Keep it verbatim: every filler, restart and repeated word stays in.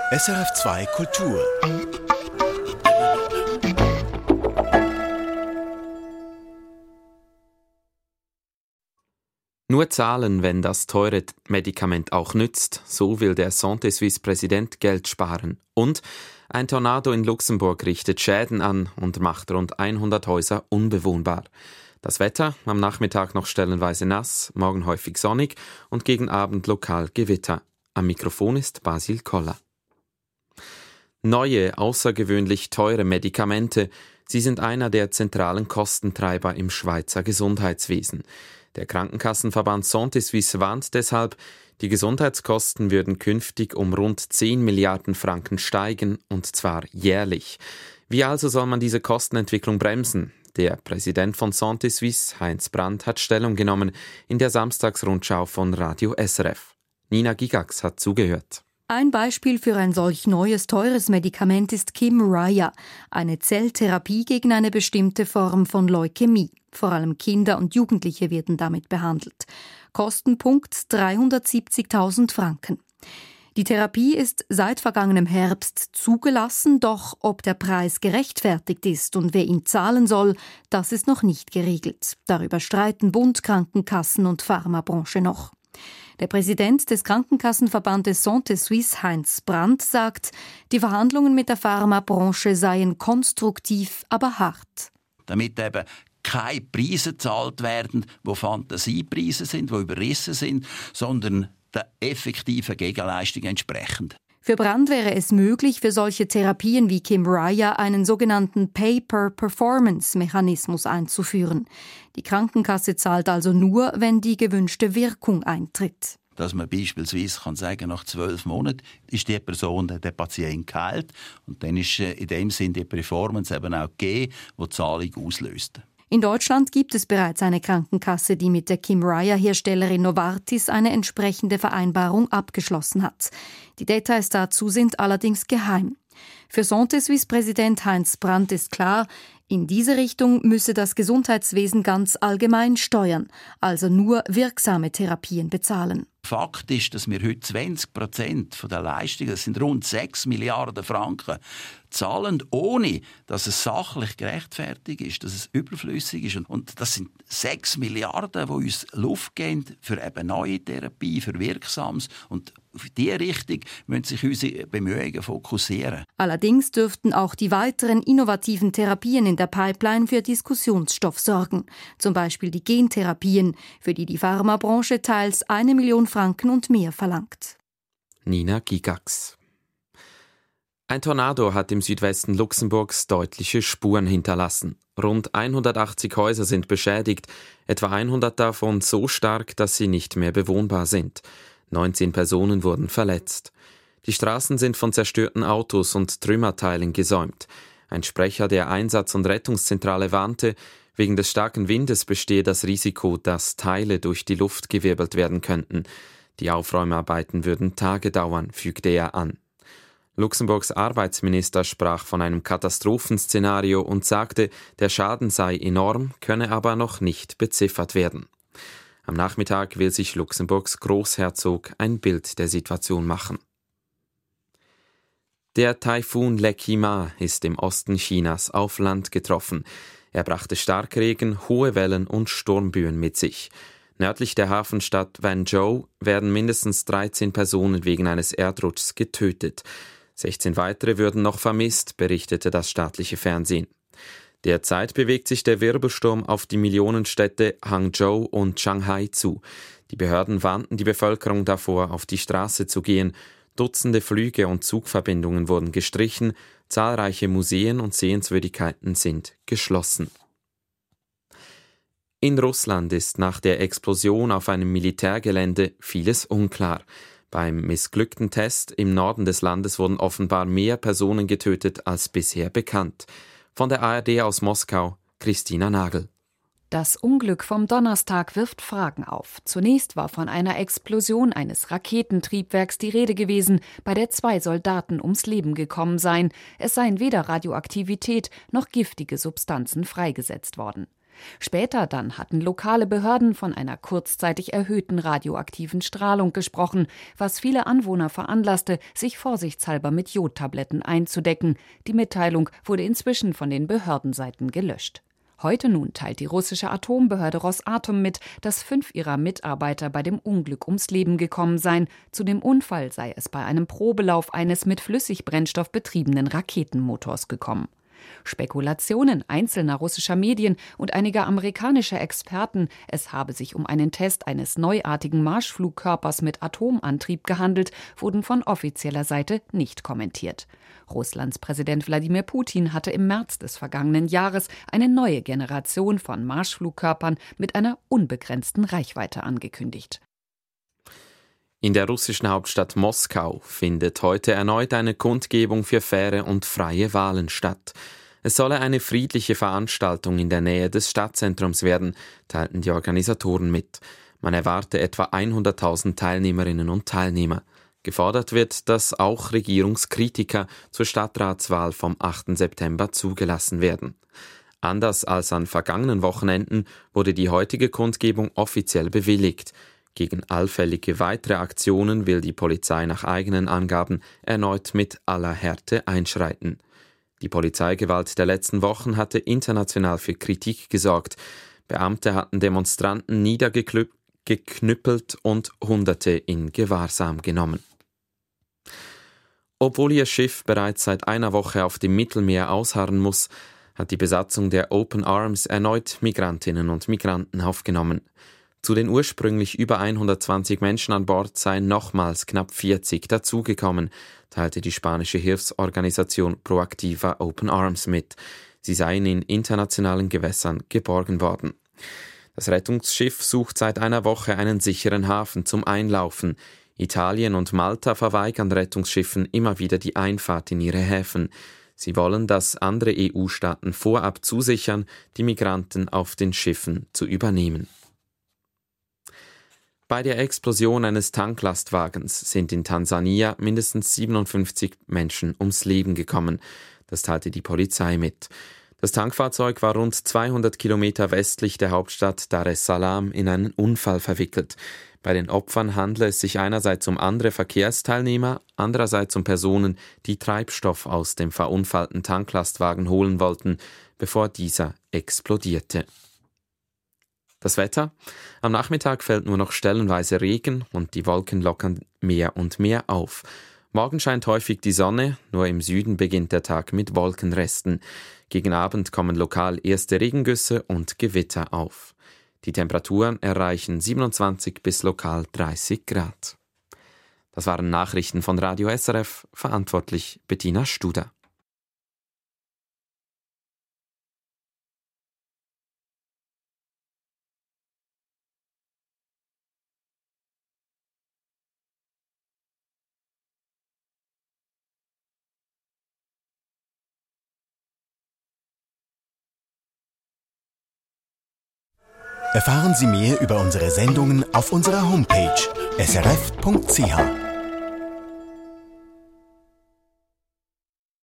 S R F zwei Kultur. Nur zahlen, wenn das teure Medikament auch nützt, so will der Santé Suisse-Präsident Geld sparen. Und ein Tornado in Luxemburg richtet Schäden an und macht rund hundert Häuser unbewohnbar. Das Wetter, am Nachmittag noch stellenweise nass, morgen häufig sonnig und gegen Abend lokal Gewitter. Am Mikrofon ist Basil Koller. Neue, außergewöhnlich teure Medikamente, sie sind einer der zentralen Kostentreiber im Schweizer Gesundheitswesen. Der Krankenkassenverband Santé Suisse warnt deshalb, die Gesundheitskosten würden künftig um rund zehn Milliarden Franken steigen, und zwar jährlich. Wie also soll man diese Kostenentwicklung bremsen? Der Präsident von Santé Suisse, Heinz Brandt, hat Stellung genommen in der Samstagsrundschau von Radio S R F. Nina Gigax hat zugehört. Ein Beispiel für ein solch neues, teures Medikament ist Kymriah, eine Zelltherapie gegen eine bestimmte Form von Leukämie. Vor allem Kinder und Jugendliche werden damit behandelt. Kostenpunkt dreihundertsiebzigtausend Franken. Die Therapie ist seit vergangenem Herbst zugelassen, doch ob der Preis gerechtfertigt ist und wer ihn zahlen soll, das ist noch nicht geregelt. Darüber streiten Bund, Krankenkassen und Pharmabranche noch. Der Präsident des Krankenkassenverbandes Santé Suisse, Heinz Brandt, sagt, die Verhandlungen mit der Pharmabranche seien konstruktiv, aber hart. Damit eben keine Preise gezahlt werden, die Fantasiepreise sind, die überrissen sind, sondern der effektiven Gegenleistung entsprechend. Für Brandt wäre es möglich, für solche Therapien wie Kymriah einen sogenannten Pay-per-Performance-Mechanismus einzuführen. Die Krankenkasse zahlt also nur, wenn die gewünschte Wirkung eintritt. Dass man beispielsweise kann sagen, nach zwölf Monaten ist die Person, der Patient geheilt. Und dann ist in dem Sinne die Performance eben auch gegeben, die die Zahlung auslöst. In Deutschland gibt es bereits eine Krankenkasse, die mit der Kymriah-Herstellerin Novartis eine entsprechende Vereinbarung abgeschlossen hat. Die Details dazu sind allerdings geheim. Für Santé Suisse-Präsident Heinz Brandt ist klar, in diese Richtung müsse das Gesundheitswesen ganz allgemein steuern, also nur wirksame Therapien bezahlen. Fakt ist, dass wir heute zwanzig Prozent der Leistungen, das sind rund sechs Milliarden Franken, zahlen, ohne dass es sachlich gerechtfertigt ist, dass es überflüssig ist. Und das sind sechs Milliarden, die uns Luft geben für eben neue Therapie, für Wirksames. Und auf diese Richtung müssen sich unsere Bemühungen fokussieren. Allerdings dürften auch die weiteren innovativen Therapien in der Pipeline für Diskussionsstoff sorgen. Zum Beispiel die Gentherapien, für die die Pharmabranche teils eine Million Franken und mehr verlangt. Nina Gigax. Ein Tornado hat im Südwesten Luxemburgs deutliche Spuren hinterlassen. Rund hundertachtzig Häuser sind beschädigt, etwa hundert davon so stark, dass sie nicht mehr bewohnbar sind. neunzehn Personen wurden verletzt. Die Straßen sind von zerstörten Autos und Trümmerteilen gesäumt. Ein Sprecher der Einsatz- und Rettungszentrale warnte, wegen des starken Windes bestehe das Risiko, dass Teile durch die Luft gewirbelt werden könnten. Die Aufräumarbeiten würden Tage dauern, fügte er an. Luxemburgs Arbeitsminister sprach von einem Katastrophenszenario und sagte, der Schaden sei enorm, könne aber noch nicht beziffert werden. Am Nachmittag will sich Luxemburgs Großherzog ein Bild der Situation machen. Der Taifun Lekima ist im Osten Chinas auf Land getroffen. Er brachte Starkregen, hohe Wellen und Sturmböen mit sich. Nördlich der Hafenstadt Wenzhou werden mindestens dreizehn Personen wegen eines Erdrutschs getötet. sechzehn weitere würden noch vermisst, berichtete das staatliche Fernsehen. Derzeit bewegt sich der Wirbelsturm auf die Millionenstädte Hangzhou und Shanghai zu. Die Behörden warnten die Bevölkerung davor, auf die Straße zu gehen. Dutzende Flüge und Zugverbindungen wurden gestrichen, zahlreiche Museen und Sehenswürdigkeiten sind geschlossen. In Russland ist nach der Explosion auf einem Militärgelände vieles unklar. Beim missglückten Test im Norden des Landes wurden offenbar mehr Personen getötet als bisher bekannt. Von der A R D aus Moskau, Christina Nagel. Das Unglück vom Donnerstag wirft Fragen auf. Zunächst war von einer Explosion eines Raketentriebwerks die Rede gewesen, bei der zwei Soldaten ums Leben gekommen seien. Es seien weder Radioaktivität noch giftige Substanzen freigesetzt worden. Später dann hatten lokale Behörden von einer kurzzeitig erhöhten radioaktiven Strahlung gesprochen, was viele Anwohner veranlasste, sich vorsichtshalber mit Jodtabletten einzudecken. Die Mitteilung wurde inzwischen von den Behördenseiten gelöscht. Heute nun teilt die russische Atombehörde Rosatom mit, dass fünf ihrer Mitarbeiter bei dem Unglück ums Leben gekommen seien. Zu dem Unfall sei es bei einem Probelauf eines mit Flüssigbrennstoff betriebenen Raketenmotors gekommen. Spekulationen einzelner russischer Medien und einiger amerikanischer Experten, es habe sich um einen Test eines neuartigen Marschflugkörpers mit Atomantrieb gehandelt, wurden von offizieller Seite nicht kommentiert. Russlands Präsident Wladimir Putin hatte im März des vergangenen Jahres eine neue Generation von Marschflugkörpern mit einer unbegrenzten Reichweite angekündigt. In der russischen Hauptstadt Moskau findet heute erneut eine Kundgebung für faire und freie Wahlen statt. Es solle eine friedliche Veranstaltung in der Nähe des Stadtzentrums werden, teilten die Organisatoren mit. Man erwarte etwa hunderttausend Teilnehmerinnen und Teilnehmer. Gefordert wird, dass auch Regierungskritiker zur Stadtratswahl vom achten September zugelassen werden. Anders als an vergangenen Wochenenden wurde die heutige Kundgebung offiziell bewilligt. Gegen allfällige weitere Aktionen will die Polizei nach eigenen Angaben erneut mit aller Härte einschreiten. Die Polizeigewalt der letzten Wochen hatte international für Kritik gesorgt. Beamte hatten Demonstranten niedergeknüppelt und Hunderte in Gewahrsam genommen. Obwohl ihr Schiff bereits seit einer Woche auf dem Mittelmeer ausharren muss, hat die Besatzung der Open Arms erneut Migrantinnen und Migranten aufgenommen. Zu den ursprünglich über hundertzwanzig Menschen an Bord seien nochmals knapp vierzig dazugekommen, teilte die spanische Hilfsorganisation Proactiva Open Arms mit. Sie seien in internationalen Gewässern geborgen worden. Das Rettungsschiff sucht seit einer Woche einen sicheren Hafen zum Einlaufen. Italien und Malta verweigern Rettungsschiffen immer wieder die Einfahrt in ihre Häfen. Sie wollen, dass andere E U-Staaten vorab zusichern, die Migranten auf den Schiffen zu übernehmen. Bei der Explosion eines Tanklastwagens sind in Tansania mindestens siebenundfünfzig Menschen ums Leben gekommen. Das teilte die Polizei mit. Das Tankfahrzeug war rund zweihundert Kilometer westlich der Hauptstadt Dar es Salaam in einen Unfall verwickelt. Bei den Opfern handle es sich einerseits um andere Verkehrsteilnehmer, andererseits um Personen, die Treibstoff aus dem verunfallten Tanklastwagen holen wollten, bevor dieser explodierte. Das Wetter? Am Nachmittag fällt nur noch stellenweise Regen und die Wolken lockern mehr und mehr auf. Morgen scheint häufig die Sonne, nur im Süden beginnt der Tag mit Wolkenresten. Gegen Abend kommen lokal erste Regengüsse und Gewitter auf. Die Temperaturen erreichen siebenundzwanzig bis lokal dreißig Grad. Das waren Nachrichten von Radio S R F, verantwortlich Bettina Studer. Erfahren Sie mehr über unsere Sendungen auf unserer Homepage s r f punkt c h.